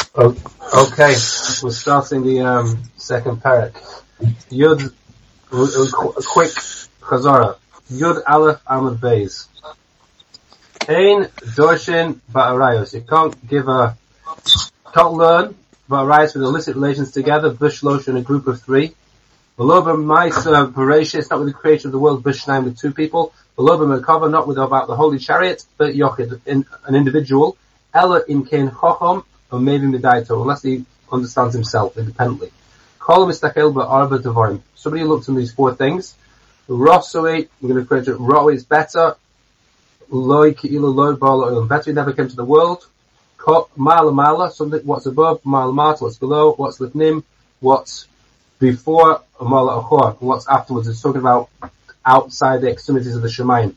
Okay, we're starting the second parak. Yud, a quick chazara. Yud Aleph Amud Beis. Ein Dorshin Ba'arayos. You can't learn Ba'arayos with illicit relations together, Bishlosh in a group of three. Beloba Maisa Bereshis, not with the creation of the world, Bishnaim with two people. Beloba Merkava, not with about the holy chariot, but Yochid, an individual. Ella in Ken Chochom, or maybe Midaito, unless he understands himself independently. Call him Istakel Ba'arba Devarim. Somebody looks at these four things. Rosoi, we're going to create it. Roi is better. Loi Ki'ilu Loi Bala Olam. Better he never came to the world. Mala Mala, something, what's above, Mala Mata, what's below, what's Lifnim, what's before, Mala Achor, and what's afterwards. It's talking about outside the extremities of the Shemayim.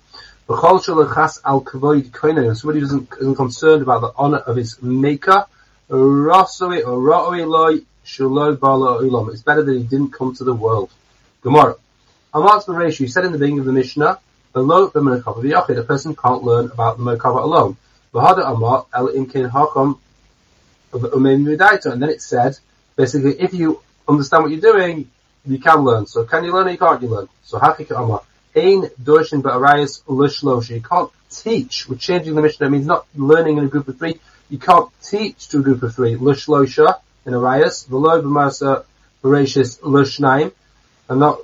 Somebody who isn't concerned about the honor of his maker. Rosoi or Roi Loi Shuloi Bala Olam. It's better that he didn't come to the world. Gemara. Amatz Bereishu, you said in the beginning of the Mishnah, below the Merkava V'Yochid, a person can't learn about the Merkava alone. V'hada Amar El Imkin Hakam Umeim Midaito, and then it said, basically, if you understand what you're doing, you can learn. So can you learn or you can't you learn? So Hakika Amar Ein Dorshin Ba'arayos L'Shlosha. You can't teach. We're changing the Mishnah. It means not learning in a group of three. You can't teach to a group of three. L'Shlosha in Arayos, V'lo B'Masa Bereshis L'Shnaim, and not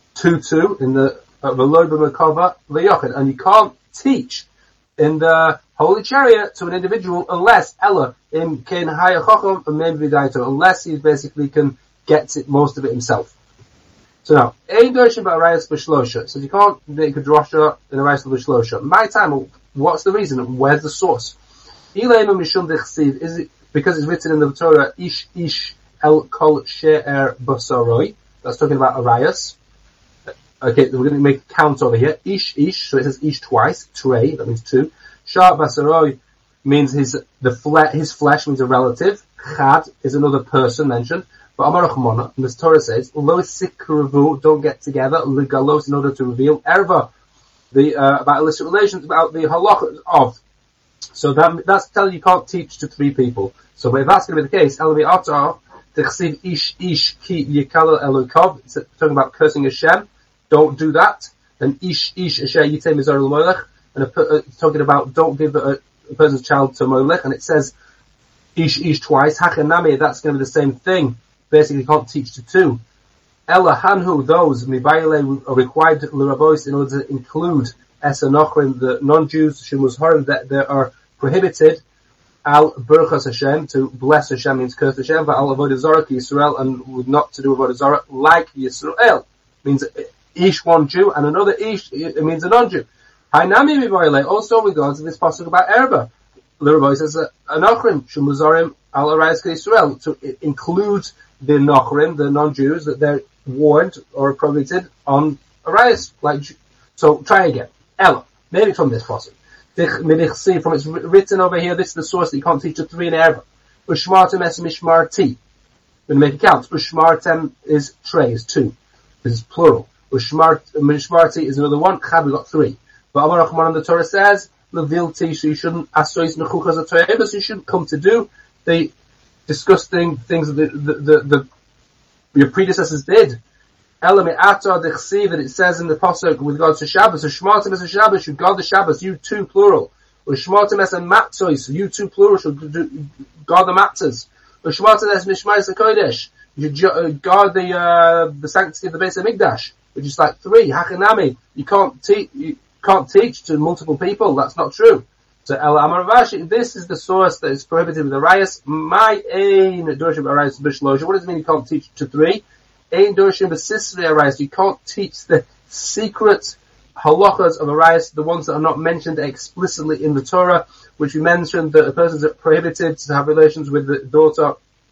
2-2 in the V'lo B'Merkava V'Yochid. And you can't teach in the holy chariot to an individual unless Ella in Ken Haya Chochom and Mem Vidaito, unless he basically can get it, most of it himself. So now, Ein Dorshin Ba'arayos B'Shlosha. So you can't make a drosha in Arayos B'Shlosha. My time, what's the reason? Where's the source? Ileim Mishum Dechsiv. Is it because it's written in the Torah, Ish El Kol She'er Basaroi? That's talking about Arayos. Okay, we're going to make a count over here. Ish, so it says Ish twice. Trei, that means two. Shar Basaroi means his flesh means a relative. Chad is another person mentioned. But Amar Rachmana, and the Torah says, Lo Sikravu, don't get together, Ligalos, in order to reveal Erva, about illicit relations, about the halachas of. So that's telling you can't teach to three people. So if that's going to be the case, Elvi Atar, T'chsiv Ish Ki Yikala Elokov, it's talking about cursing Hashem, don't do that. And Ish Asher Yitem Mizar Molech, and it's talking about don't give a person's child to Molech, and it says Ish twice, Hachanami, that's going to be the same thing. Basically, you can't teach to two. Ella Hanhu, those Mibayele are required L'Rabois in order to include Esanochrim, the non-Jews, Shemus Harim, that they are prohibited Al Berchas Hashem, to bless Hashem means curse Hashem, but Al Avodah Zarah Yisrael, and not to do Avodah Zarah like Yisrael. Means Ish one Jew, and another Ish, it means a non-Jew. Hainami Mibayele, also regards this passage about Erba. L'Rabois says Anochrim, Shemus Harim, Al Arayos Yisrael, to include the Nochrim, the non-Jews, that they're warned or prohibited on Arayos. So try again. Ella, maybe from this passage. From it's written over here, this is the source that you can't teach to three in Erva. Ushmartem es mishmarti. We're going to make a count. Ushmartem is trei, is two. This is plural. Mishmarti is another one. Chad, we got three. But Amar Rachman, the Torah says, Levilti, so you shouldn't, asois nechuchas atoyeva, so you shouldn't come to do the disgusting things that your predecessors did. Elame atar dechsiv, that it says in the pasuk with regards to Shabbos, Ushmartem es a Shabbos, you guard the Shabbos, you two plural. Ushmartem es a matzos, you two plural should guard the matzahs. Ushmartem es mishmayis hakodesh, you should guard the sanctity of the Beis Hamikdash, which is like three. Hachanami, you can't teach to multiple people. That's not true. So El Amar Rashi, this is the source that is prohibited with the Arayos. My Ein Dorshin B'Arayos B'Shlosha. What does it mean you can't teach to three? Ein Dorshin B'Sisrei Arayos. You can't teach the secret halachas of Arayos, the ones that are not mentioned explicitly in the Torah, which we mentioned that a person is prohibited to have relations with the daughter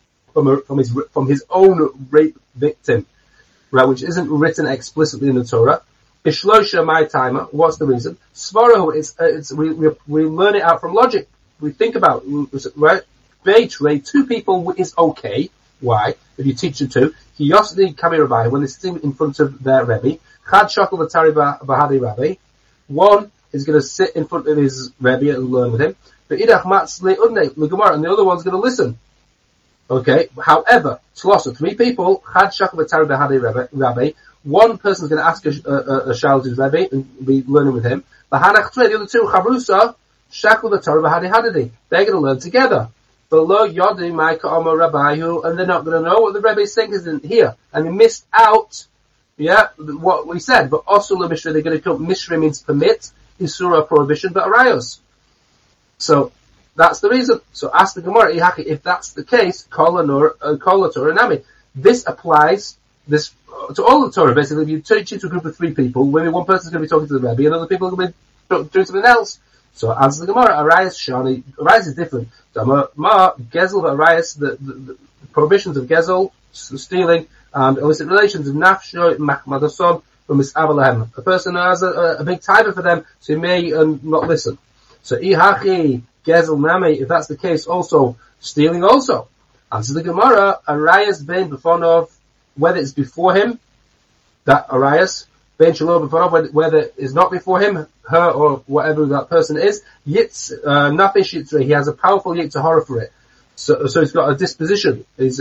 from his own rape victim, right? Which isn't written explicitly in the Torah. Ishlosha, my timer. What's the reason? Svarahu, we learn it out from logic. We think about, right? Beitrei, two people is okay. Why? If you teach them two. Kiyosni Kamirabai, when they're sitting in front of their Rebbe. Chad Shokal Vatari Bahadi Rabbi. One is going to sit in front of his Rebbe and learn with him. But Idach Matzle Udne, Gemara, and the other one's going to listen. Okay, however, three people, Chad Shachar B'Tareh B'Hadei Rabbi, one person's going to ask a Shal to his Rebbe and be learning with him. The other two, Chavrusa, Shachar B'Tareh B'Hadei Hadei. They're going to learn together. Below Yodi, Micah, Omer, Rabbihu, and they're not going to know what the Rebbe is saying is in here. And they missed out, what we said. But also the Mishra, they're going to come, Mishra means permit, Isura, prohibition, but Arayos. So, that's the reason. So ask the Gemara, if that's the case, Kol Torah Nami. This applies to all the Torah. Basically, if you teach it to a group of three people, maybe one person's going to be talking to the Rebbe, and other people are going to be doing something else. So answer the Gemara, Arayas Shani. Arayas is different. Ma Gezel Arayas, the prohibitions of Gezel, stealing, and illicit relations of Nafsho, Machmadasom, from Mis'avalahem. A person who has a big timer for them, so he may not listen. So Ihachi Gezel Nami, if that's the case, also stealing also. Answer the Gemara, Arayas Ben Befonov, whether it's before him, that Arayas, Ben Shalom Befonov, whether it's not before him, her or whatever that person is, Yitz, Nafish Yitzre, he has a powerful Yitzre horror for it. So he's got a disposition.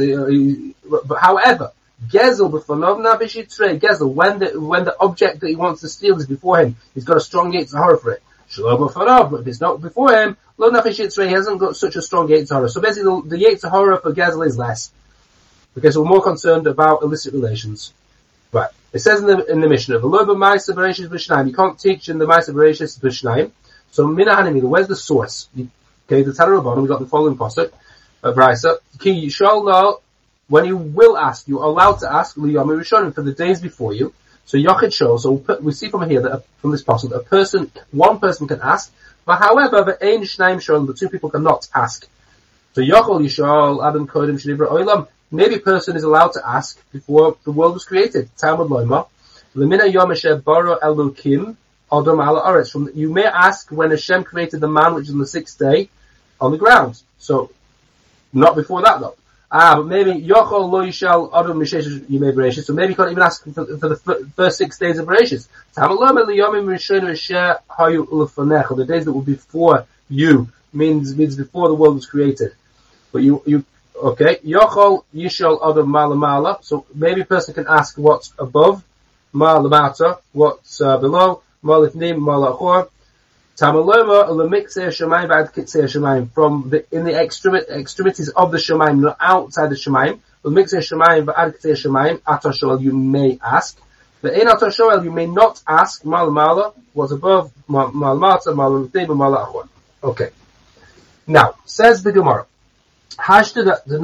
But however, Gezel Befonov Nafish Yitzre, Gezel, when the object that he wants to steal is before him, he's got a strong Yitzre horror for it. Shalom Befonov, but if it's not before him, Lo Nafish Yitzre, he hasn't got such a strong Yitzre horror. So basically, the Yitzre horror for Gezel is less. Okay, so we're more concerned about illicit relations. Right. It says in the Mishnah, you can't teach in the Ma'aseh Bereshis B'Shnayim. So Mina Hanimila, where's the source? Okay, the Tanur Rabbanan, we got the following pasuk, Brisa. Ki Yishal Lo, when you will ask, you're allowed to ask Liyom Rishonim for the days before you. So Yochid shows, so we see from here that from this pasuk, one person can ask, but however, the Ein Shnayim Sholem, the two people cannot ask. So Yochol Yishal Adam Kodim Shnibra Oilam. Maybe a person is allowed to ask before the world was created. Talmud Loima. Lemina Yom Hashem Bara Elokim Adam Ala Aretz. You may ask when Hashem created the man, which is on the sixth day, on the ground. So, not before that though. But maybe Yochol Lo Yishal Adam Mishesh Yimei Bereshis. So maybe you can't even ask for the first 6 days of Bereshis. Talmud Loima Liyomim Rishonu Asher Hayu Ulefanecha. The days that were before you means before the world was created. But okay, Yochol Yishal Adam Malamala. So maybe a person can ask what's above, Malamata, what's below, Malifnim, Malachor, Tamaloma, Lemixer Shemaim, Bad Kitzer Shemaim, in the extremities of the Shemaim, not outside the Shemaim, Lemixer Shemaim, Bad Kitzer Shemaim, Atoshoel, you may ask. But in Atoshoel, you may not ask Malamala, what's above, Malamata, Malifnim, Malachor. Okay. Now, says the Gemara. Basically,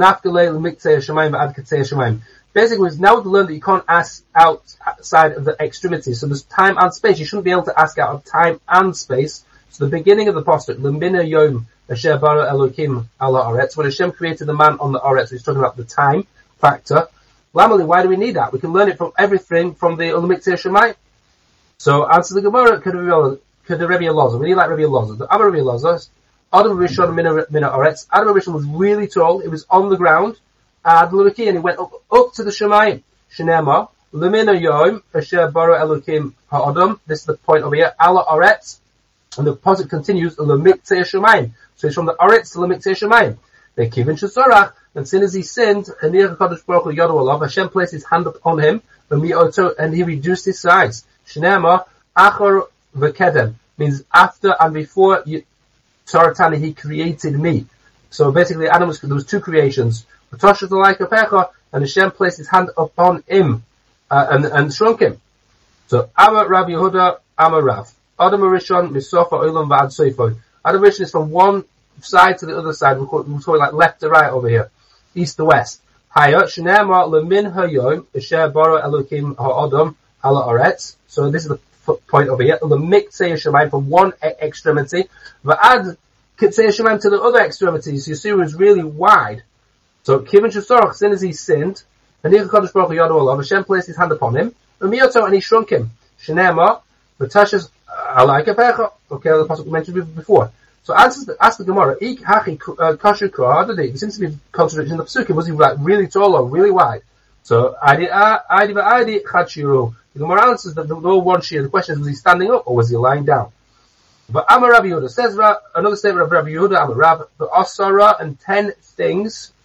now we've learned that you can't ask outside of the extremities. So there's time and space. You shouldn't be able to ask out of time and space. So the beginning of the pasuk, Lemina Yom Asher Bara Elokim Ala Aretz, when Hashem created the man on the Aretz, he's talking about the time factor. Lamali, why do we need that? We can learn it from everything from the Ulamiktir Shemai. So answer the Gemara, could the Rebbe Elazar? We need like Rebbe Elazar. The other Rebbe Elazar, Adam Rishon Mina Aretz. Adam Rishon was really tall. It was on the ground. And he went up to the Shemayim. Shnema. Lemina Yom. Asher Bara Elokim Ha'adam. This is the point over here. Ala Aretz. And the pasuk continues. Lemiktzei Shemayim. So it's from the Aretz to Lemiktzei Shemayim. Then Kivin Shesorach. And sin as he sinned, and Hashem placed his hand upon him, and he reduced his size. Shnema. Achor V'kedem. Means after and before Taratani, he created me. So basically, there was two creations. And Hashem placed his hand upon him, and shrunk him. So, Amar Rav Yehuda, Amar Rav. Adam Rishon, Misofa, Olam, Va'ad Soifo. Adam Rishon is from one side to the other side. We call it like left to right over here. East to west. Hayot, Shnema, Lemin Hayom, Asher Bara Elokim Ha'adam, Ala Aretz. So this is the point over here. The Miktzei Shemayim from one extremity. Va'ad Kitzei Shemayim to the other extremity. So you see it was really wide. So Kivin Shesorach, sin as he sinned, and Kadosh Baruch Hu Yadu Olav, Hashem placed his hand upon him, and he shrunk him. Shnema, V'tashas Alai Kapecha. Okay, the pasuk we mentioned before. So ask the Gemara, Ik Hachi Kasher Kra, there seems to be contradiction in the pasukim. Was he like really tall or really wide? So Adi Chachiru. The Gemara answers that the one shear. The question is, was he standing up or was he lying down? But Amar Rabbi Yehuda says another statement of Rabbi Yehuda, Amar Rab, the Asara and 10 things.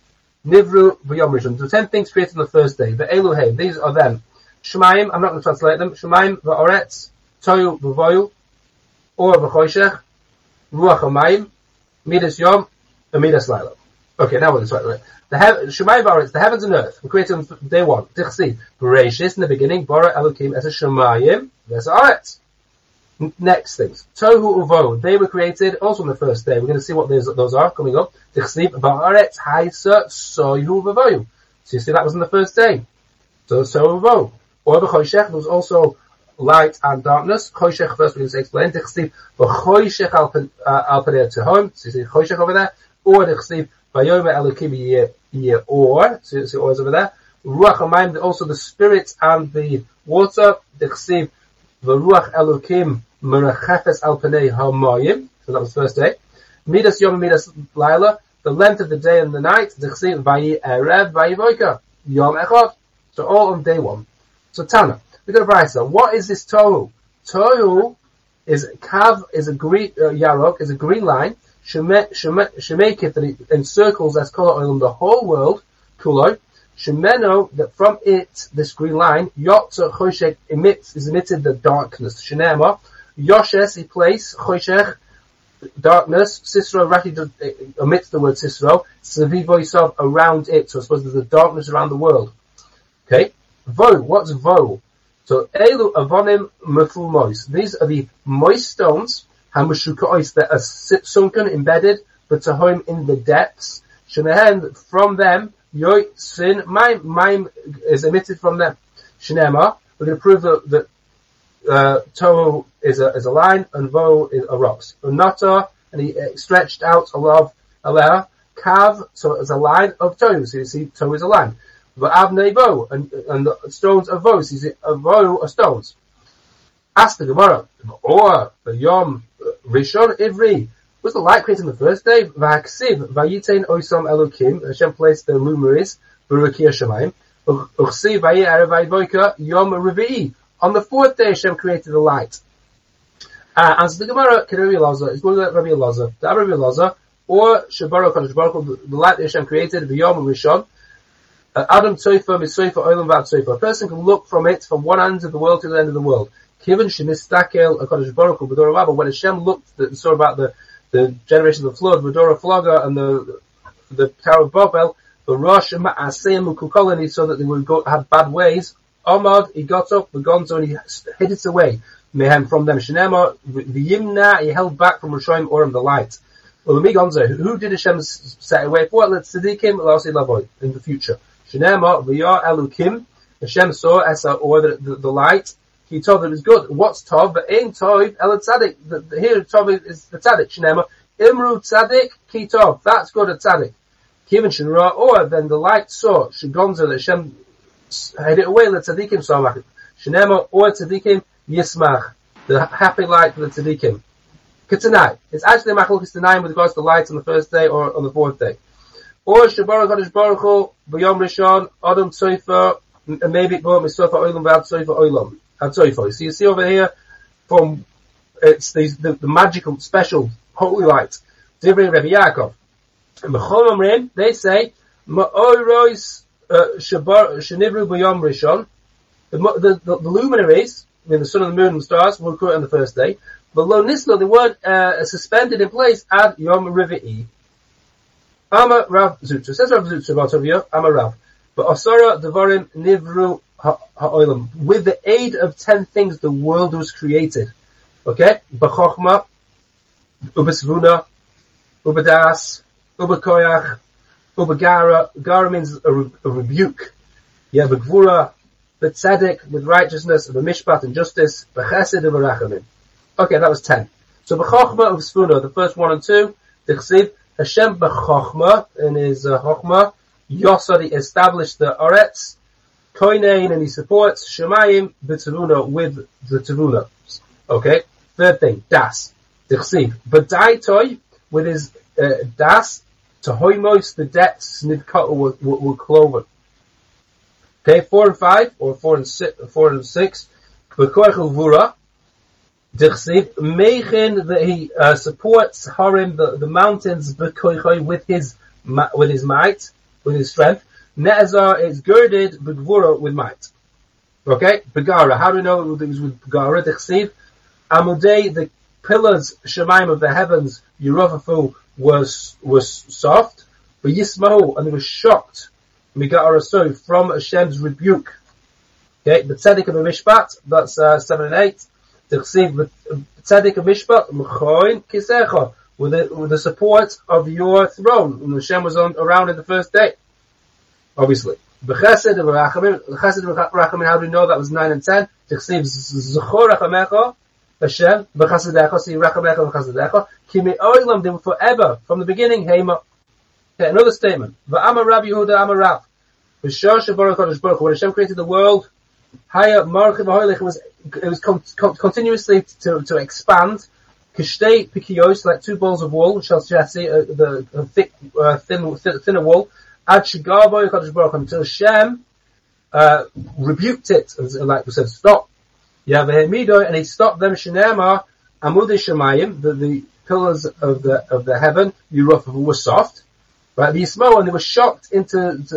Nivru v'yom rishon. The 10 things created on the first day. The Eluhem. These are them. Shemaim. I'm not going to translate them. Shemaim v'oretz. Toyu v'voyu. Or v'choshech. Ruach hamayim. Midas yom. And midas laila. Okay, now we're going to the Shemaim v'oretz. The heavens and earth. We created them day one. Tichsi. Bereshis in the beginning. Bara Elokim as a Shemayim. There's oretz. Next things. Tohu uvo. They were created also on the first day. We're going to see what those are coming up. Tichsiv ba'aretz haisa soyu v'voyu. So you see that was on the first day. So uvo. Or b'choshech, there was also light and darkness. Choshech first we're going to explain. Tichsiv b'choshech al panei tehom. So you see choshech over there. Or tichsiv b'yom elokim yeh or. So you see or is over there. Ruach hamayim, also the spirit and the water. Tichsiv v'ruach elokim merachefes al panei hamayim. So that was the first day. Midas yom and midas laila. The length of the day and the night. D'chsiv vayi erev vayi voika. Yom echad. So all on day one. So Tana, we got a brayso. What is this tohu? Tohu is kav, is a green yarok, is a green line. Shemekit, that it encircles as kol oilam the whole world. Kuloi. Shemeno, that from it, this green line, yotza choshech is emitted the darkness. Shenema, yoshes, he place, choshech, darkness. Sisro, Rashi omits the word Sisro. Savivo Yisov, around it. So I suppose there's a darkness around the world. Okay? Vo, what's vo? So, elu avonim mefulmois. These are the moist stones, hamushukois, that are sunken, embedded, but to home in the depths. Shenehen, from them, Yoy sin mime is emitted from them. Shnema, we're going to prove that Tohu is a line and Vo is a rocks. Unata, and he stretched out alav aleh kav, so it's a line of Tohu. So you see Tohu is a line. V'avnei Vo, and the stones of Vo. So you see a Vo are stones. Ask the Gemara, or the Yom Rishon Ivri. Was the light created on the first day? V'haksiv v'yitain oisam elokim. Hashem placed the luminaries b'rukia shemayim. Uchsiv v'yi erev v'yivoika yom revi'i. On the fourth day, Hashem created the light. Answer the Gemara. Rabbi Elazar is going to Rabbi Elazar. The Rabbi Elazar or Shabara Kodesh Baruch, the light that Hashem created v'yom rishon. Adam tzoifa misoifa oilam v'ad tzoifa. A person can look from it from one end of the world to the end of the world. Kiven shenistakel Kodesh Baruch Hu b'dor Rabba. When Hashem looked and saw about the generation of the flood, Vadora Flogger, and the Tower of Babel, the Rosh Ma'aseh Mukukol, and he saw that they would have bad ways. Omad, he got up, the Gonzo, and he hid it away. Mehem from them. Shenema, the Yimna, he held back from Rishayim Orim, the light. Well, the Gonzo, who did Hashem set away for? Let Tzadikim, Lasi Lavoy, in the future. Shenema, V'yah Elukim, Hashem saw Esa, or the light. He told them it was good. What's Tov? But ain't Tov, El Tzadik. Here Tov is the Tzadik. Shnema. Imru Tzadik, Ki Tov. That's good at Tzadik. Kivin Shinra, or then the light saw, Shigonza, that Hashem hid it away, let Tzadikim Samach. Shnema, or Tzadikim, Yismach. The happy light for the Tzadikim. Ketanai. It's actually Machlokes Tanai with regards to the lights on the first day or on the fourth day. Or Shabara Kodesh Baruch Hu, B'yom Rishon, Adam Tzoifa, and maybe Bo Misofa Oilam, V'ad Tzoifa Oilam. So you see over here, from it's the magical, special, holy light. Divrei Rabbi Yaakov. And B'chol Omrim, they say, Ma'orois Shenivru B'yom Rishon. The luminaries, I mean the sun and the moon and the stars, were caught on the first day. But Lo Nislo, they weren't suspended in place at Yom Revi'i. Amar Rav Zutra. Says Rav Zutra about over here, Amar Rav. But Asara Devarim Nivru Ha'olam. With the aid of 10 things, the world was created. Okay? B'chochma, Ubesvuna, Ubedas, Ubekoyach, Ubegara. Gara means a rebuke. Yeah, Begvura, B'tzedek, with righteousness, B'mishpat and justice, B'chesed and B'rachamim. Okay, that was 10. So B'chochma, Ubesvuna, the first 1 and 2, D'chsiv, Hashem B'chochma, in his Chochma, Yosari established the Oretz, Koinein, and he supports Shemayim b'Tevuna with the Tevuna. Okay? Third thing, Das. D'chsiv. B'daitoi, with his Das, Tohoimos, the depths, Nivkot, were cloven. Okay? 4 and 5, or 4 and 6, B'koich Vura. D'chsiv. Meichin, that he supports Harim, the mountains, B'koichoi, with his might. with his strength. Ne'ezar is girded b'gvura with might. Okay? Begara. How do we know it was with Begara? Dechsiv. Amudei, the pillars, Shemaim of the heavens, Yerovafu, was soft. But Yismahu, and they were shocked. Megara so from Hashem's rebuke. Okay? The Tzedek of the Mishpat, that's 7 and 8. Dechsiv, the Tzedek of Mishpat, M'choin Kisecha, with the support of your throne. And Hashem was around in the first day. Obviously. B'chesed of Rachamim, how do we know that was 9 and 10? Dechsiv, Zechor Rachamecha, Hashem, B'chasedecha, see Rachamecha B'chasedecha, Kimi Oilam, they were forever, from the beginning, Heima. Okay, another statement. V'amar Rabbi Yehuda Amar Rav. V'shor shebarach HaKadosh Baruch Hu, when Hashem created the world, Haya Marchiv HaHoylech, it was continuously to expand, Kishtei Pikiyos, like 2 balls of wool, shall see, the thick, thinner wool, Ad Shigabo HaKadosh Baruch Hu, until Hashem, rebuked it, like we said, stop. Yavehemido, and he stopped them, Shenema, Amudei Shemayim, the pillars of the heaven, Yerofav, were soft, right? The Yismo, and they were shocked and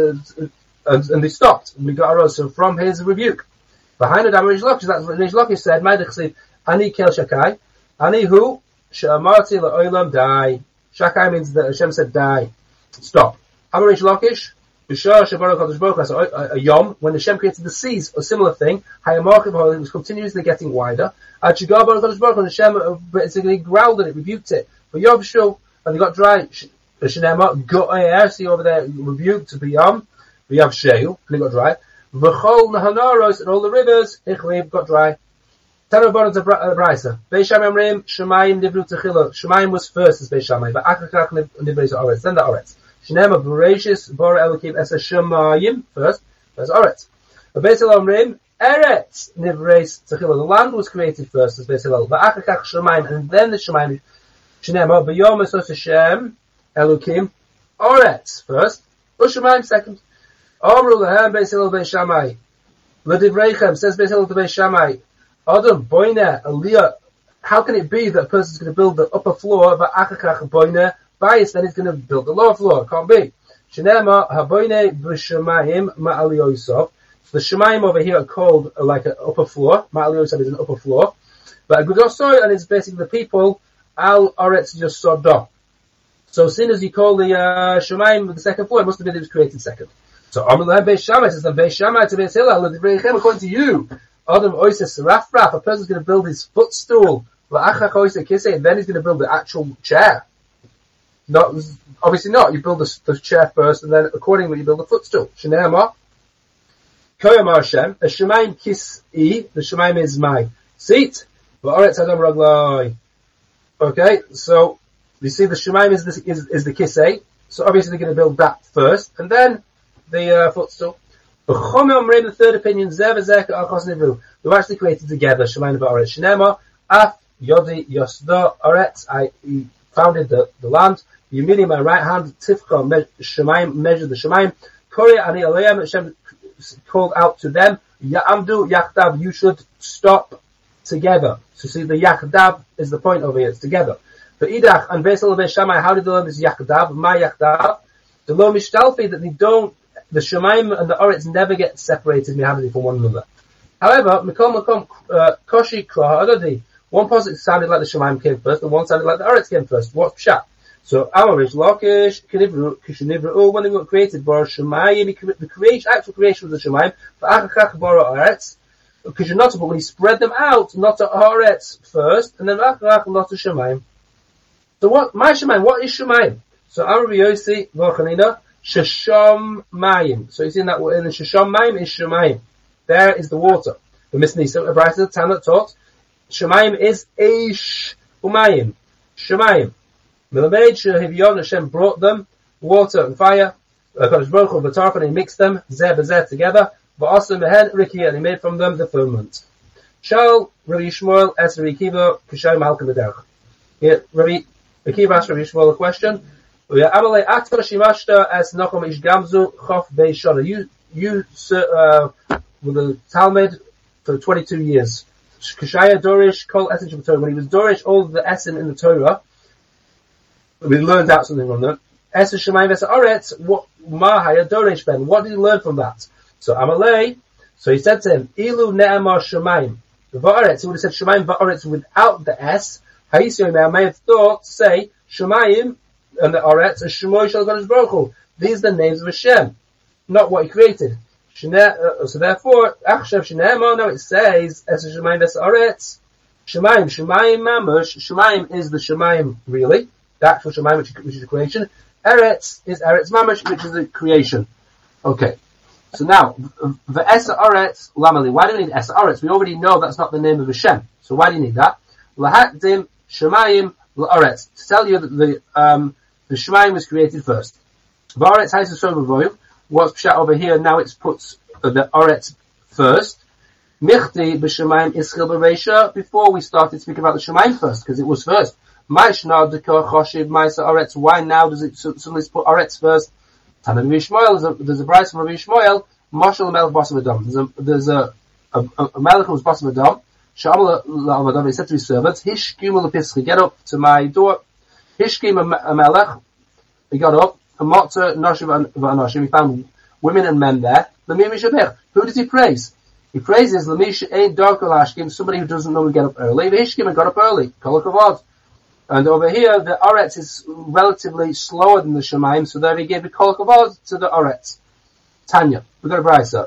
they stopped. So from his rebuke. Behind the Rish Lakish, that's what Rish Lakish said, Maidachsiv, Ani Kel Shakai, Ani Hu, She'amarti La'olam Die. Shakai means that Hashem said die. Stop. Amar Rish Lakish, B'shar Shebarach HaKadosh Baruch Hu, a yom, when Hashem created the seas, a similar thing, Hayamarchiv HaHoylech, it was continuously getting wider. Ad Shigar Baruch HaKadosh Baruch Hu, and Hashem basically growled at it, rebuked it. But Yovshu, and they got dry. Shenema, Go'er, see over there, rebuked to B'yom, V'yavsheu, and they got dry. V'chol Nahanaros, and all the rivers, Ichlev, got dry. Tanu Baruch to Brisa. Beis Shammai Amrim, Shemayim Nivru Techila. Shemayim was first as Beis Shammai, but Achakach Nivru Oretz, then the Oretz. Shenema, Bereshis, Bora Elokim, Esa Shemayim, first, there's Oretz. But Beis Hillel Amrim, Eretz Nivru Techila. The land was created first as Beis Hillel, but Achakach Shemayim, and then the Shemayim. Shenema, B'yom Esos Hashem, Elokim, Oretz, first, Ushamayim, second. Amru Lahem, Beis Hillel, Beis Shammai. L'divreichem, says Beis Hillel to Beis Shammai. Adam, Boine, Aliyah, how can it be that a person's going to build the upper floor, but Achakach Boine, bias, then he's going to build the lower floor? It can't be. Shenema, Haboine, B'Shamayim, Ma'ali Yosef. The Shemayim over here are called like an upper floor. Ma'ali Yosef is an upper floor. But Agudosoy, and it's basically the people, Al Oretz Yosodah. So as soon as you call the Shemayim the second floor, it must have been it was created second. So Amr Lahem Beis Shammai says, Beis Shammai to Beis Hillel, according to you, Adam Oises Rafraf, a person's going to build his footstool, and then he's going to build the actual chair. Not, obviously not. You build the chair first, and then accordingly you build the footstool. Shenema, Koyamar Hashem, a Shemayim Kis'i, the Shemayim is my seat, V'oretz Adam Raglai. Okay, so you see the Shemayim is the Kisei, so obviously they're going to build that first, and then the footstool. The third opinion, they were actually created together, Shemayim and Oretz. Shenema, Af Yodi Yosda Oretz, I founded the land. Yemini, my right hand, Tifcha, Shemayim, measured the Shemayim. Korea Ani Aleim, Hashem called out to them, Ya'amdu Yachdav, you should stop together. So see, the Yachdav is the point over here, it's together. But Idach and Beis Hillel Beis Shammai, how did they learn this Yachdav? My Yachdav, the Lo Mishtalfi, that they don't, the Shemayim and the Oretz never get separated mehabdi from one another. However, Mikol Makom Koshi Krah Adadi. One pasuk sounded like the Shemayim came first, and one sounded like the Oretz came first. What's Pshat? So Amarish Lakish Kishnivru, when they got created, Bar Shemayim, the actual creation was the Shemayim, but Achachach Bar Oretz, because you're not, but when you spread them out, not to Oretz first, and then Achachach not to Shemayim. So what? My Shemayim, what is Shemayim? So Amar Yosi V'Chanina. Shasham Mayim. So you see that in the Shasham Mayim is Shemayim. There is the water. The Mishnah, a brighter Tanat taught, Shemayim is Eish Umayim. Shemayim. Milamed Shehivion, Hashem brought them, water and fire, Kadosh Baruch Hu V'tarf, and he mixed them, Zeh B'Zeh together, V'asam Mehen Riki, and he made from them the firmament. Shal Rabbi Yishmael Es Rabbi Akiva K'shay Malka B'derech. Here, Rabbi Akiva asked Rabbi Yishmael a question. You with the Talmud for 22 years. When he was Dorish all of the Esim in the Torah, we learned out something from that. Es Shemayim Ves Haaretz, what Mahaya Doresh Ben? What did he learn from that? So Amalei, so he said to him, Ilu Ne'amar Shemayim Va'aretz. He would have said Shemayim Va'aretz without the S. Haisiyom, I may have thought to say Shemayim and the Aretz as Shemoy Shel Kadosh Baruch Hu. These are the names of Hashem, not what he created. So therefore, Achshav Shene'amar, now it says Es Shemayim Ves Haaretz. Shemayim Mamash. Shemayim is the Shemayim really, the actual Shemayim which is the creation. Eretz is Eretz Mamash, which is the creation. Okay. So now, the Esa Aretz Lamali. Why do we need Esa Aretz? We already know that's not the name of Hashem. So why do you need that? Lahakdim Shemayim L'Aretz. To tell you that the Shemayim was created first. V'Aretz Haisa Sovavoyu. What's pshat over here? Now it's puts the Aretz first. Michti b'Shemayim Ischil b'Reisha. Before we started speaking about the Shemayim first, because it was first. Ma'ishna Dekor Choshiv Ma'isa Aretz. Why now does it suddenly put Aretz first? Tana Rabbi Yishmael, there's a price from Rabbi Yishmael, Mashal Melech Basam Adam. There's a Melech who was Basam Adam, Sha'amal La'avadam, he said to his servants, Hishkim L'Pischi, get up to my door. Hishkim a Melech, he got up, and Motza Noshiv V'Anoshim, he found women and men there. L'mi Mishabech, who does he praise? He praises L'mish Ein Darkol Hashkim, somebody who doesn't normally get up early. Hishkim got up early, Kol HaKavod. And over here, the Aretz is relatively slower than the Shemayim, so there he gave the Kol HaKavod to the Aretz. Tanya, we've got a brisa.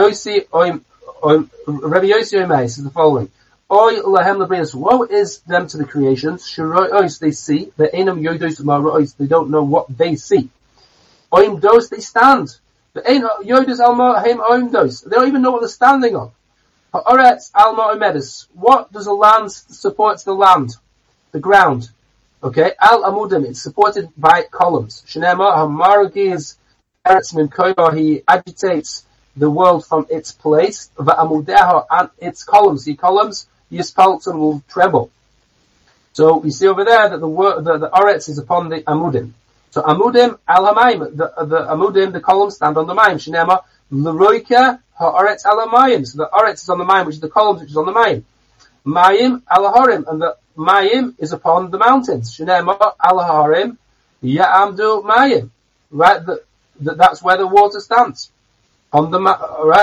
Rabbi Yossi Oimei says the following. Oy lahem lebrius, woe is them to the creations, shiroi they see, the enam yodos ma'rois, they don't know what they see. Oim dos, they stand. The ein yodos alma heim oim dos, they don't even know what they're standing on. Ha'aretz alma oimedis, what does the land support the land? The ground. Okay, Al Amudim, it's supported by columns. Shnema Hamarugiz Eretz Min Koyar, he agitates the world from its place. Va'amudeha, and its columns. The columns, Yispalton will tremble. So we see over there that the Aretz is upon the Amudim. So Amudim Al Hamayim, the Amudim, the columns stand on the Mayim. Shnema L'roika Ha'aretz Al Hamayim. So the Aretz is on the Mayim, which is the columns, which is on the Mayim. Mayim Al Harim, and the Mayim is upon the mountains. Shnema Al Harim Ya'amdu Mayim. Right, that's where the water stands. On the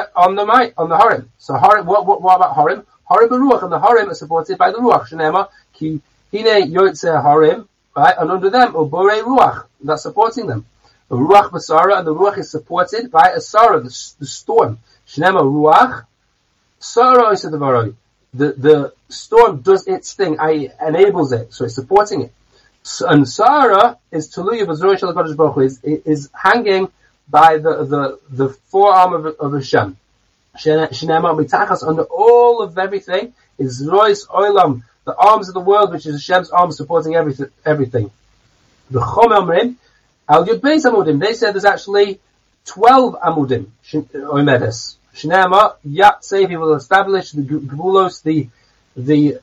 Harim. So Harim, what about Harim? Harim Ruach, and the Harim are supported by the Ruach. Shnema Ki Hine Yotze Harim, right, and under them Obore Ruach, that's supporting them. Ruach Basara, and the Ruach is supported by Asara, the storm. Shnema Ruach Sara Isadevaroi. The storm does its thing, i.e. enables it, so it's supporting it. And Sarah is Tuluya B'Zorah Shel HaKadosh Baruch Hu, is hanging by the forearm of Hashem. Shnema Mitachas, under all of everything, is Rois Oilam, the arms of the world, which is Hashem's arms supporting everything. The Chom Omrim, Al Yud Beis Amudim, they said there's actually 12 Amudim, Oimedes. Shnema, Yat Sevi will establish the Gvulos, the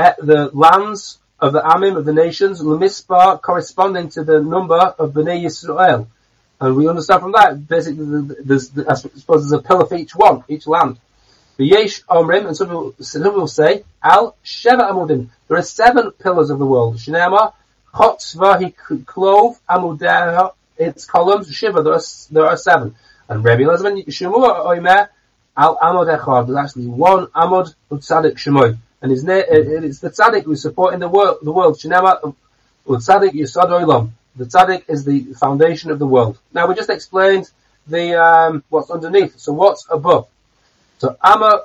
lands of the Amim, of the nations, L'mispar, corresponding to the number of Bnei Yisrael. And we understand from that, basically, I suppose there's a pillar for each one, each land. V'yesh Omrim, and some people say, Al Sheva Amudim, there are 7 pillars of the world. Shnema, Chot Tzvahi Klov, Amudeha, its columns, Shiva, there are 7. And Rabbi Elazar Shemua Oimer, Al Amod Echad, there's actually one Amod of Tzaddik Shemoy. And it's the Tzaddik who's supporting the world. Shinema Tzaddik Yisod Olam. The Tzaddik is the foundation of the world. Now we just explained the what's underneath. So what's above? So Amma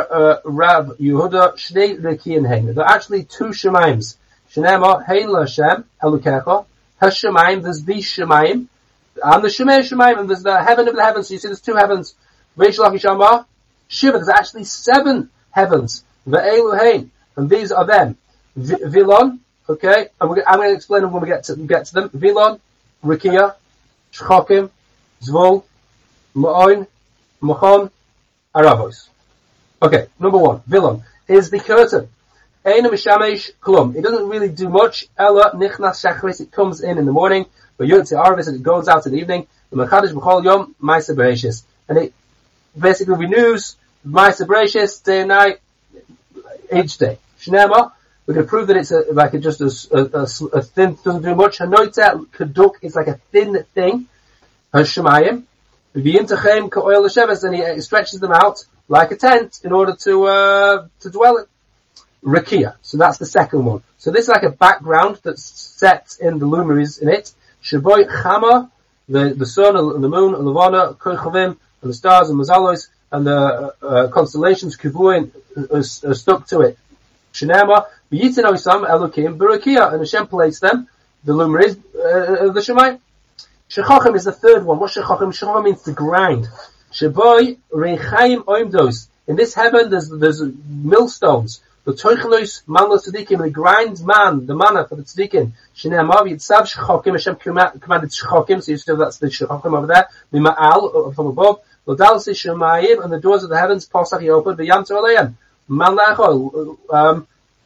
Rab Yehuda Shnei Rekiyin Hein. There are actually 2 Shemaims. Shinema Hein LaShem Elukecha. Hashemayim. There's the Shemayim, and the Shemay Shemayim, and there's the heaven of the heavens. So you see, there's 2 heavens. Shiva, there's actually 7 heavens. Ve'elu, and these are them. Vilon, okay, and I'm going to explain them when we get to them. Vilon, Rikia, Shchokim, Zvul, Ma'oin, Machon, Aravos. Okay, number 1, Vilon, is the curtain. Eina Mishamesh Klum. It doesn't really do much. Ella Nichnas Shachris, it comes in the morning, but Yotze Arvis, and it goes out in the evening. The Mechadish B'chol Yom, Ma'aseh Bereishis. And it basically renews Ma'aseh Bereishis day and night, each day. Shnema, We're going to prove that it's a thin, doesn't do much. Hanoita keduk is like a thin thing. Hashemayim. V'yimtachem ka'oil l'sheves, and he stretches them out like a tent in order to dwell in. Rakia. So that's the second one. So this is like a background that's set in the luminaries in it. Shaboy Chama, the sun and the moon and the Levana, Koichavim, and the stars and Mazalos, and the constellations, Kivuin, are stuck to it. Shenema, V'yitin Oisam, Elokim, Barakia, and Hashem placed them, the luminaries, the Shemayim. Shechachim is the third one. What's Shechachim? Shechachim means to grind. Shaboy Reichaim Oimdos. In this heaven, there's millstones. The Toichelos Manlo Tzadikim, the grinds man, the manna for the Tzadikim. Shnei Amav Yitzav Shechachim, Hashem commanded Shechachim, so you see that's the Shechachim over there. Mima'al, from above. L'dal Si Shemayim, and the doors of the heavens, Pasach he opened, V'yam Aleim. Man La'achol,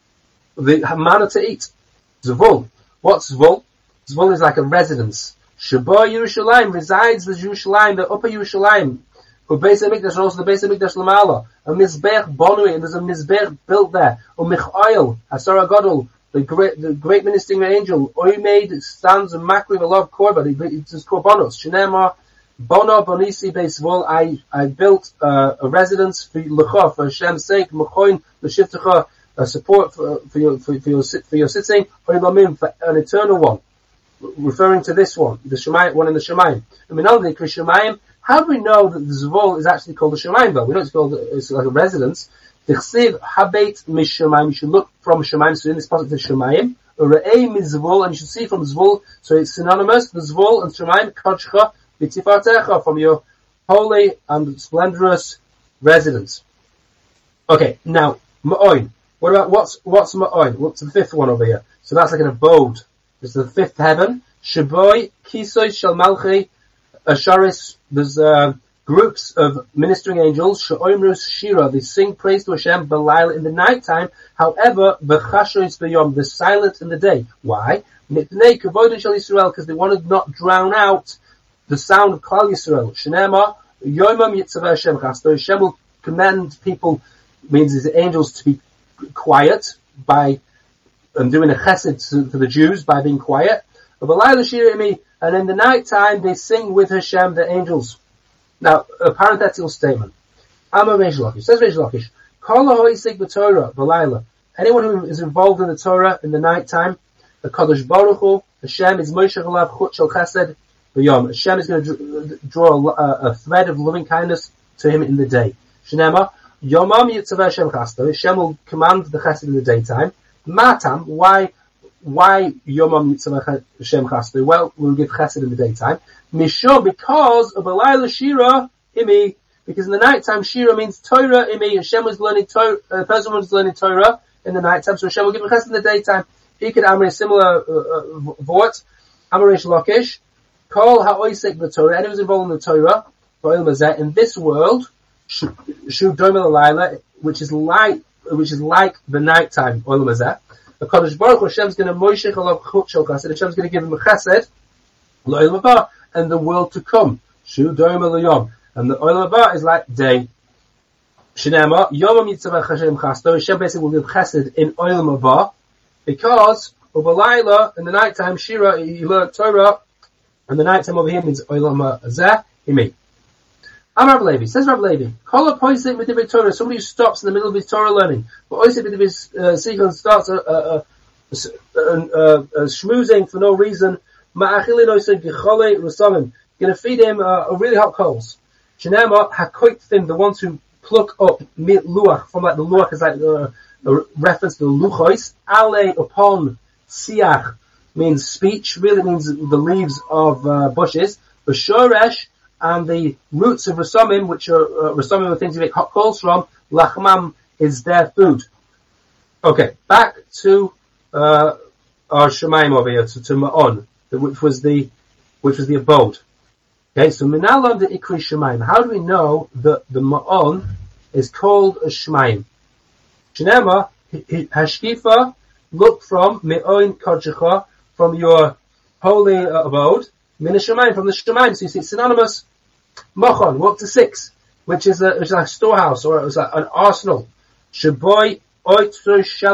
the manna to eat. Zvul. What's Zvul? Zvul is like a residence. Sheba Yerushalayim resides the Yerushalayim, the upper Yerushalayim. For Beis HaMikdash, also the Beis HaMikdash Lamala. A Mizbech Bonui, and there's a Mizbech built there. O Michael, Asara Gadol, the great ministering angel. Oimed stands and Makri V'Lav Korban, it's his Korbanos. Shenema, Bono Bonisi Beis Vol, I built a residence for L'cha, for Hashem's sake, Mechoin, L'Shivtecha, a support for your sitting, Oilamim, for an eternal one. Referring to this one, the Shemayim, one in the Shemayim. I mean, only the Shemayim. How do we know that the Zvol is actually called the Shemayim though? We know it's like a residence. The Chsiv Habeit Mishemayim. You should look from Shemayim. So in this passage, the Shemayim. Urei Mizvol, and you should see from Zvol. So it's synonymous. The Zvol and Shemayim Kodshcha B'Tifartecha, from your holy and splendorous residence. Okay, now Ma'oin. What about what's Ma'oin? What's the fifth one over here? So that's like an abode. It's the fifth heaven. Shaboy Kisoy Shel Malchi Asharis. There's groups of ministering angels. She'oimrus Shira. They sing praise to Hashem B'Laila in the night time. However, B'Chashois B'Yom. They're silent in the day. Why? Mipnei Kavodah Shel Yisrael, because they want to not drown out the sound of Klal Yisrael. Shenema Yomam Yitzaveh Hashem Chasto. Hashem will command people, means his angels, to be quiet by doing a chesed for the Jews by being quiet. And in the night time they sing with Hashem, the angels. Now, a parenthetical statement. Amar Reish Lakish. Says Reish Lakish, Kol ha'oisek b'Torah b'layla. Anyone who is involved in the Torah in the night time, the Kadosh Baruch Hu, Hashem is Moshe Alav Chut Shel Chesed b'Yom. Hashem is going to draw a thread of loving kindness to him in the day. Shnema Yomam Yitzaveh Hashem Chasto. Hashem will command the Chesed in the daytime. Matam, why Yomam Yitzaveh Hashem Chasto? Well, we'll give Chesed in the daytime. Mishum, because of Alayla Shira Imi, because in the nighttime Shira means Torah Imi. Hashem was learning Torah, the person was learning Torah in the nighttime, so Hashem will give Chesed in the daytime. He could Amri a similar vort. Amarish Lakish, Kol ha'oisek b'Torah. Anyone who's involved in the Torah, in this world, Shu Domel Alayla, which is like the nighttime, Olam Hazeh. The Kadosh Baruch Hu, Hashem's going to Moshe Alav Chut Shel Chesed. Hashem's going to give him a Chesed, L'Olam Haba, and the world to come. Shu Doim L'Yom, and the Olam Haba is like day. Shnema Yomam Yitzaveh Hashem Chasto. Hashem basically will give Chesed in Olam Haba, because of Alayla in the nighttime Shira he learned Torah, and the nighttime over here means Olam Hazeh Imi. Amar Rav Levi, says Rav Levi, Kol ha'poisek b'divrei Torah, somebody who stops in the middle of his Torah learning, but oisek b'divrei Sichon starts schmoozing for no reason, ma'achilin oisek g'cholei rusamim, gonna feed him really hot coals. Shenema hakoitzim, the ones who pluck up luach, from like the luach is like a reference to the luchois, ale upon siach means speech, really means the leaves of bushes, b'shoresh, and the roots of Rasamim, which are Rasamim are things you make hot coals from, Lachmam is their food. Okay, back to our Shemayim over here, to Ma'on, which was the abode. Okay, so Minalam the Ikri Shemayim. How do we know that the Ma'on is called a Shemayim? Shnema Hashkifa, look from Me'on Kodshecha, from your holy abode, Min Shemayim, from the Shemayim. So you see it's synonymous. Mochon, we're up to 6, which is like a storehouse, or it was like an arsenal. Shaboy oitzu sheleg,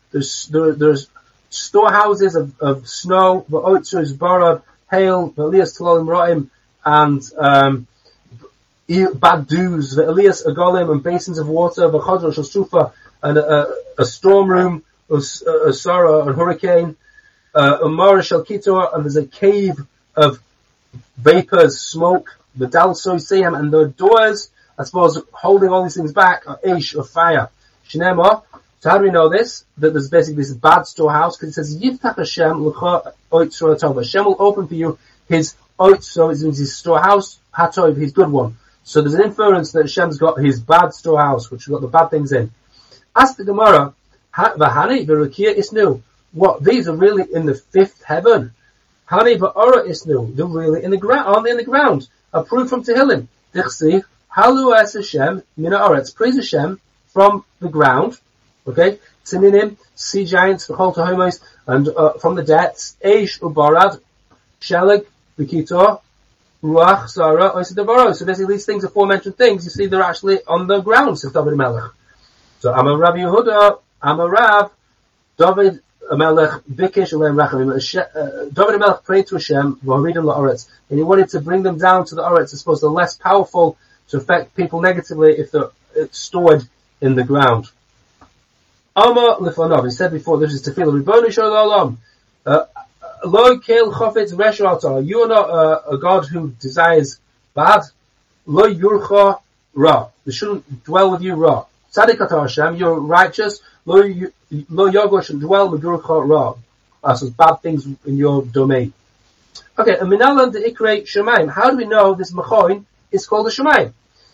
There's storehouses of snow, v'oitzos barad, hail, v'elias talolim ra'im, and bad dews, v'elias agolim, and basins of water, v'chodrosh sufa, and a storm room, a sorrow, and hurricane, umara shel kitor, and there's a cave of vapors, smoke, the dalso seyam, and the doors, I suppose, holding all these things back, are ish, or fire. Shnema. So how do we know this? That there's basically this bad storehouse, because it says, Yiftach Hashem l'cha oitzro tov. Hashem will open for you his oitzro, it means his storehouse, hatov, his good one. So there's an inference that Hashem's got his bad storehouse, which has got the bad things in. Ask the Gemara, V'hani v'rukia isnu. What, these are really in the fifth heaven? Hani v'ora isnu. They're really in the ground, aren't they in the ground? A proof from Tehillim. Dichsi, halu es Hashem, mina oretz. Praise Hashem from the ground. Okay, Tininim, sea giants, the Chol Tahomos, and from the depths, Eish Ubarad, Sheleg, Vikitor, Ruach, Sarah, Oisidavaro. So basically these things, aforementioned things, you see they're actually on the ground, says David Melech. So Amar Rabbi Yehuda, Amar Rav, David Melech, Bikish, Elem Rachamim. David Melech prayed to Hashem, V'horidim la'oretz, and he wanted to bring them down to the Oretz. I suppose they're less powerful to affect people negatively if they're stored in the ground. Amar Lifanov, he said before, this is Tefillah, Ribbono Shel Olam, Lo Keil Chofetz Resha Altar, you are not a God who desires bad, Lo Yurcha Ra, they shouldn't dwell with you Ra. Tzadik Atar Hashem, you're righteous, Lo Yogo should dwell with Yurcha Ra. So bad things in your domain. Okay, and Minalan de Ikrei Shemaim, how do we know this Mechoin is called a Shemaim?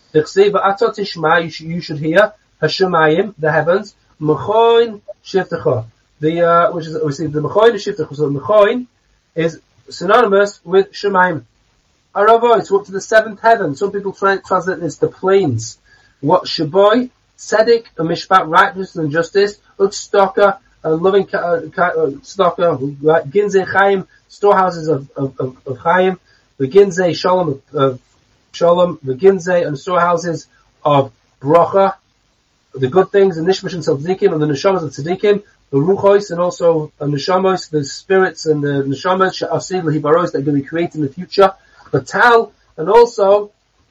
You should hear Hashemayim, the heavens, Mechoin Shiftecha. Which is obviously the Mechoin is Shiftecha. So Mechoin is synonymous with Shemaim. Aravo, it's up to the seventh heaven. Some people translate this the plains. What Shaboy, Tzedek, a Mishpat, righteousness and justice, Utstoka, a loving Stoka, Ginzei Chaim, storehouses of Chaim, the Ginzei Shalom of Shalom, the Ginzei and storehouses of Bracha, the good things, the Nishmash and Tzadikim, and the Neshamas of Tzadikim, the Ruchos, and also the Neshamos, the spirits and the Neshamas, Sha'asid, Lehibaros, that are going to be created in the future, the Tal, and also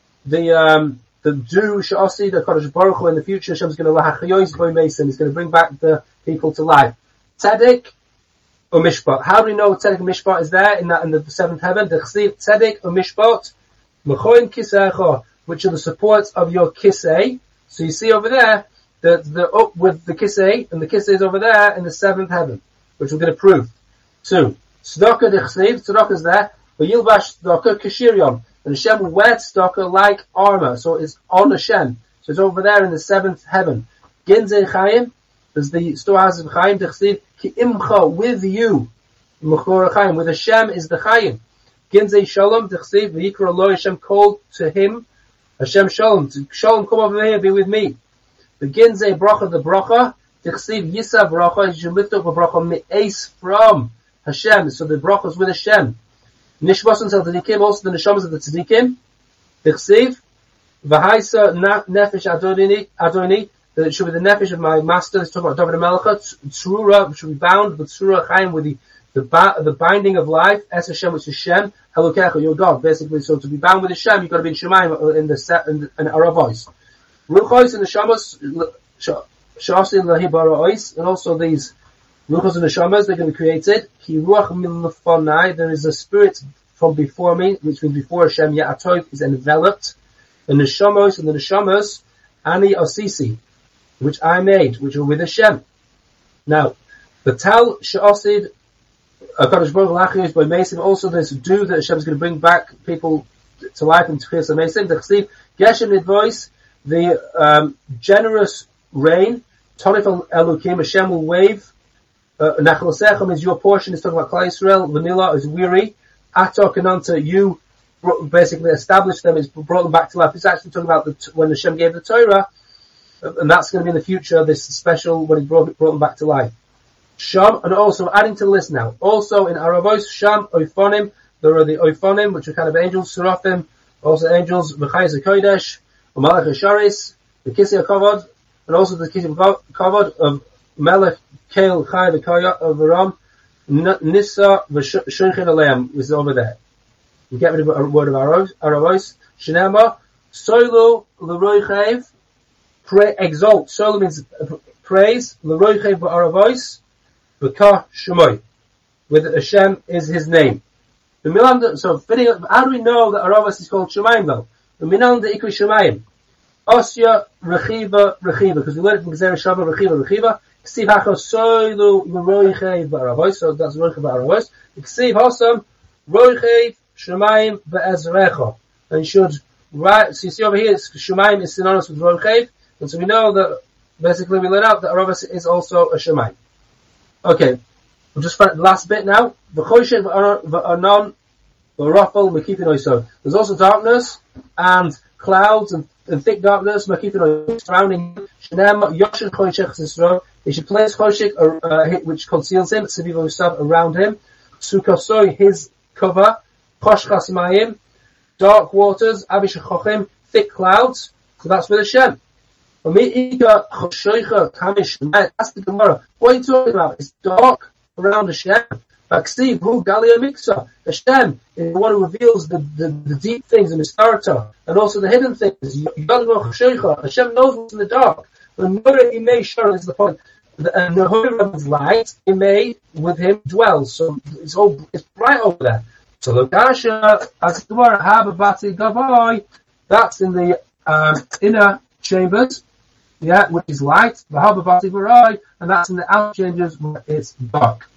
the Dew, Sha'asid, the Kodesh Baruch Hu in the future, Hashem's going to Lahachayois Boy Mason, he's going to bring back the people to life. Tzedek, or Mishpat. How do we know Tzedek and Mishpat is there in the seventh heaven? The Chesiv, Tzedek or Mishpat, Mechoin Kiseicha, which are the supports of your Kisei. So you see over there, they're up with the Kisei, and the Kisei is over there in the seventh heaven, which we're going to prove. 2. Tzedakah the Chesiv, Tzedakah is there, but Yilbash Tzedakah Kishirion, and Hashem will wear Tzedakah like armor, so it's on Hashem. So it's over there in the seventh heaven. Ginzei Chaim, there's the storehouse of Chaim, the Chesiv, Ki Imcha, with you, Mechor Chaim, with Hashem is the Chaim. Ginzei Shalom, the Chesiv, V'yikra Lo, Hashem called to him, Hashem Shalom, Shalom, come over here, be with me. The Ginzei Bracha, the Bracha, the Chesiv Yisa Bracha, you should lift up a Bracha Me'es from Hashem, so the Bracha is with Hashem. Nishmas and Tzadikim, also the Neshamas of the Tzadikim, the Chesiv, V'haisa Nefesh Adoni, that it should be the Nefesh of my master, let's talk about David Melech, Tzrura, which should be bound, but Tzrura Chaim with the binding of life, Es Hashem, which is Shem, Elokecha, your God, basically. So to be bound with Hashem, you've got to be in Shemaim in our voice. Ruchos and Neshamas, Shasi Lahibara Ois, and also these Ruchos and Neshamas, they're going to be created. Ki Ruach Milfonai, there is a spirit from before me, which means before Hashem, Ya'atov is enveloped. And the Neshamos and the Neshamas, Ani Osisi, which I made, which are with Hashem. Now, the Tal Sha'asid, Kodesh Baruch Hu by Mason, also this dew that Hashem is going to bring back people to life in Tchias Mason. The Chesiv, Geshem Nidvois, the generous rain, Tonif Elokim, Hashem will wave. Nachal Sechem is your portion, is talking about Klal Yisrael. Vanilla is weary. Atok and Anta, you basically established them, is brought them back to life. It's actually talking about when Hashem gave the Torah, and that's going to be in the future, this special, when he brought them back to life. Sham, and also adding to the list now, also in Aravos, Sham, Oiphonim, there are the Oiphonim, which are kind of angels, Seraphim, also angels, V'chayis HaKodesh, Umalach HaSharis, the Kisei HaKavod, and also the Kisei HaKavod of Melech Kael Chai V'Kaya Avaram Nissa V'Shunchin Aleim is over there. You get rid of a word of Aravos. Shenema Soilu L'Roichev exalt. Soilu means praise. L'Roichev V'Aravos V'Kah Shemoy. With Hashem is his name. So how do we know that Aravos is called Shemayim though? The Minan the Ikri Shemayim. Osya Rechiva, because we learned from Gezerah Shabbat Rechiva. Ksiv Hachos Soilu L'Roichev V'Aravos. So that's Roichev V'Aravos. Ksiv Hosam Roichev Shemayim Ve'ezrecha. And you should write, so you see over here, Shemayim is synonymous with Roichev. And so we know that, basically we learn out that Aravos is also a Shemayim. Okay. We'll just find the last bit now. V'choshech v'anon v'rafal mekifin oiso. There's also darkness and clouds and thick darkness mekifin oiso surrounding him. Shenem yoshin choshech zisro. He should place choshech which conceals him. Seviv himself around him. Sukasoi his cover. Koshchas mayim dark waters. Avishachochim thick clouds. So that's with Hashem. That's the Gemara. What are you talking about? It's dark around Hashem. Steve, who Galia Miksa? Hashem is the one who reveals the deep things in the Starter and also the hidden things. Hashem knows what's in the dark. The Nura Imei Shara is the point. And the Holy light, Imei, with him dwells. So it's bright over there. So Lokasha, as the Gemara, Hababati Gavai, that's in the inner chambers. Yeah, which is light, the Hababati Varai, and that's in the outer chambers where it's dark.